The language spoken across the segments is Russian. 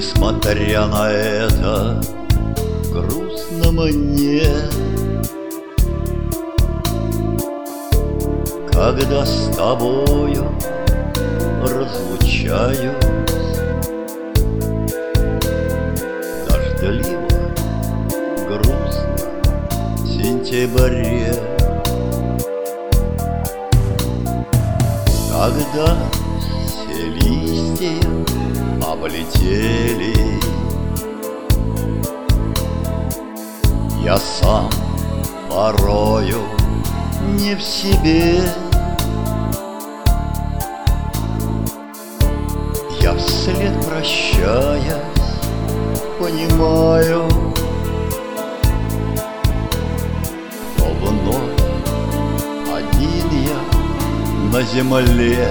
несмотря на это, грустно мне, когда с тобою разлучаюсь. Дождливо, грустно в сентябре, когда все листья облетели. Я сам порою не в себе. Я вслед прощаясь понимаю, что вновь один я на земле.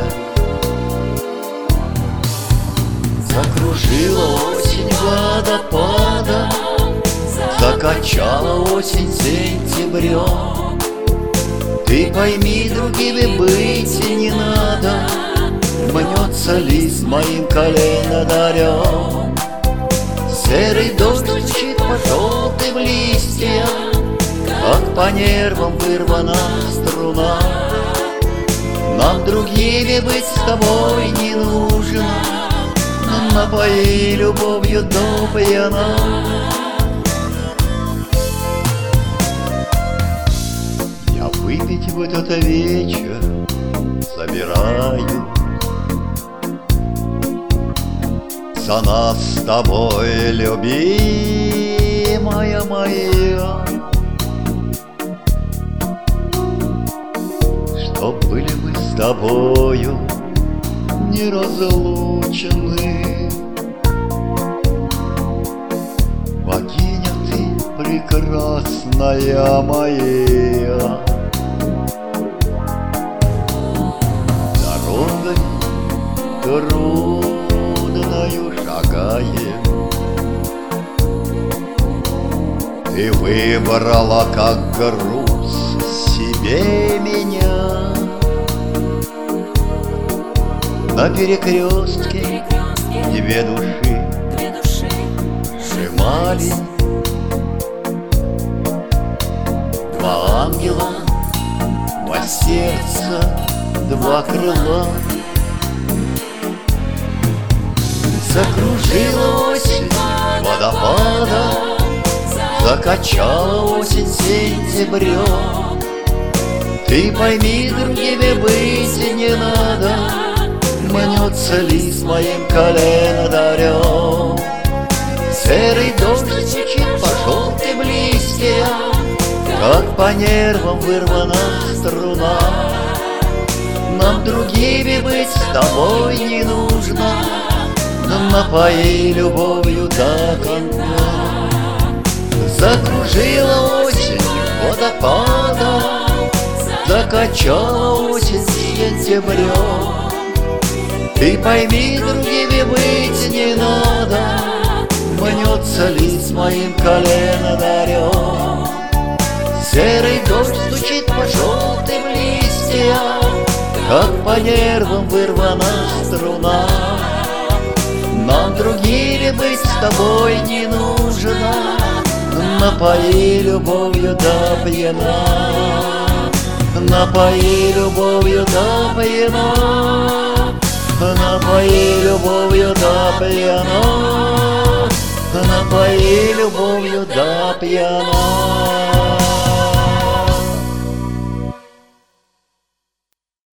Закружила осень водопада, закачала осень сентябрем. Ты пойми, другими быть не надо, мнется лист моим коленодарем. Серый дождь стучит по желтым листьям, как по нервам вырвана струна. Нам другими быть с тобой не нужно, напои любовью до пьяна. Я выпить в этот вечер собираю за нас с тобой, любимая моя, чтоб были мы с тобою неразлучны. Богиня ты прекрасная моя, дорогой трудною шагаем. Ты выбрала как груз себе меня. На перекрестке две души сжимали. Два ангела, два сердца, два крыла. Закружила осень водопада, закачала осень сентябрем. Ты пойми, другими быть не надо, мнется лист моим коленодарем. Серый дождь стучит по желтым листьям, как по нервам вырвана струна. Нам другими быть с тобой не нужно, напои любовью до конца. Закружила осень водопада, закачала осень сентябрем. Ты пойми, другими быть не надо, мнется лист моим коленодарем. Серый дождь стучит по желтым листьям, как по нервам вырвана струна. Нам другими быть с тобой не нужно, напои любовью до пьяна. Напои любовью до пьяна, напои любовью до пьяна, напои любовью до пьяна.